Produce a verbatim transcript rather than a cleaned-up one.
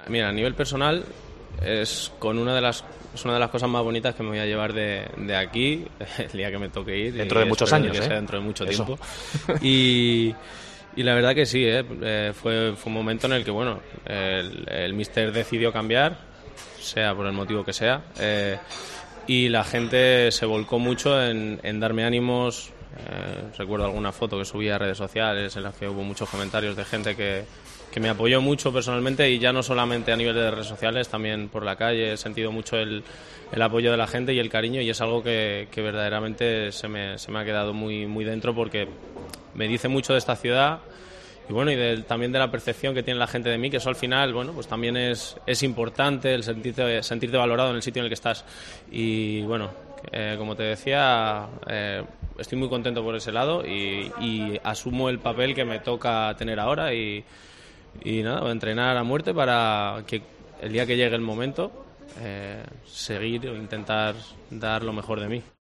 Mira, a nivel personal es con una de las es una de las cosas más bonitas que me voy a llevar de, de aquí el día que me toque ir. Dentro de muchos años, que ¿eh? sea dentro de mucho Eso. tiempo. Y, y la verdad que sí, ¿eh? Eh, fue, fue un momento en el que, bueno, el, el míster decidió cambiar, sea por el motivo que sea, eh, y la gente se volcó mucho en, en darme ánimos. Eh, recuerdo alguna foto que subí a redes sociales en las que hubo muchos comentarios de gente que, que me apoyó mucho personalmente, y ya no solamente a nivel de redes sociales, también por la calle. He sentido mucho el, el apoyo de la gente y el cariño, y es algo que, que verdaderamente se me, se me ha quedado muy, muy dentro, porque me dice mucho de esta ciudad y bueno, y de, también de la percepción que tiene la gente de mí, que eso al final, bueno, pues también es, es importante, el sentirte, sentirte valorado en el sitio en el que estás. Y bueno, eh, como te decía, eh, estoy muy contento por ese lado, y, y asumo el papel que me toca tener ahora, y, y nada, voy a entrenar a muerte para que el día que llegue el momento, eh, seguir o intentar dar lo mejor de mí.